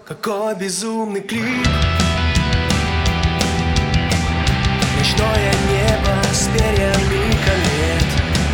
Какой безумный клип. Ночное небо с перьями комет.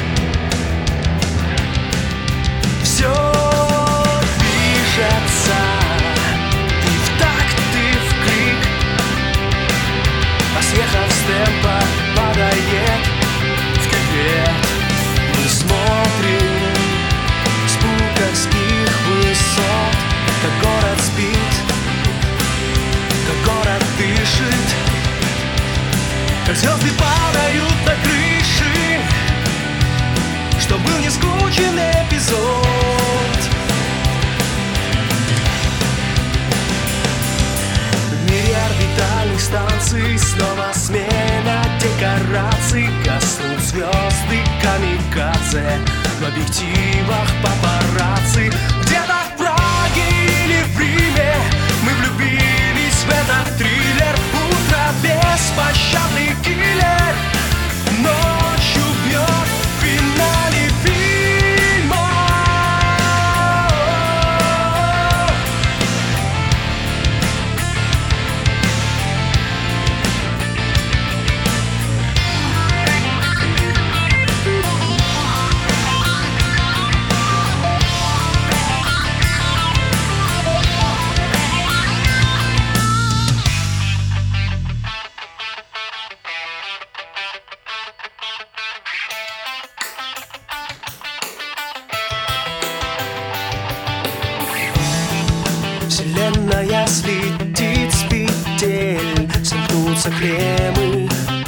Все движется, и в такт, и в крик. Посъехав с темпа, падает в кювет. Мы смотрим с буковских высот, как город спит, как город дышит, как звезды падают на крыши, что был не скучен эпизод. В мире орбитальных станций снова смена декораций. Гаснут звезды камикадзе в объективах папарацци. Где-то в Праге или в Риме мы влюбились в этот триллер. Утро беспощадный киллер ночью бьет в финале фильма. Вселенная слетит с петель, сомкнутся клеммы.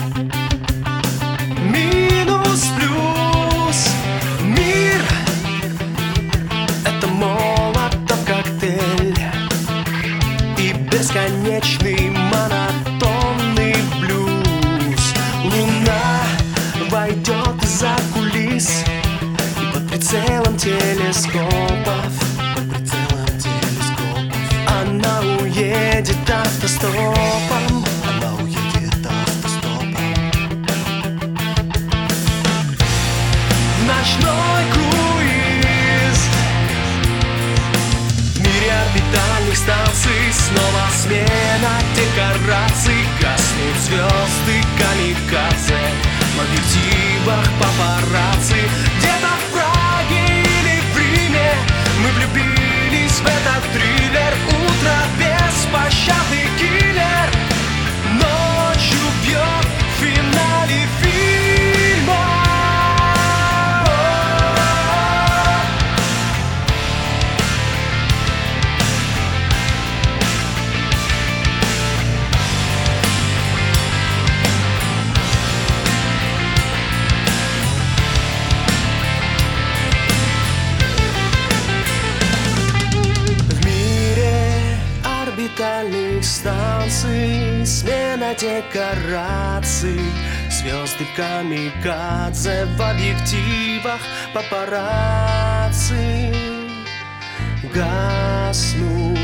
Минус, плюс, мир — это молотов коктейль и бесконечный монотонный блюз. Луна войдет из-за кулис и под прицелом телескопов она уедет автостопом. Она уедет автостопом. Ночной круиз. В мире орбитальных станций снова смена декораций. Гаснут звезды камикадзе в объективах папарацци. Где-то в Праге или в Риме мы влюбились в этот триллер. Утро беспощадный киллер ночью бьет в финале фильма. Орбитальных станций смена декораций. Звезды камикадзе в объективах папарацци. Гаснут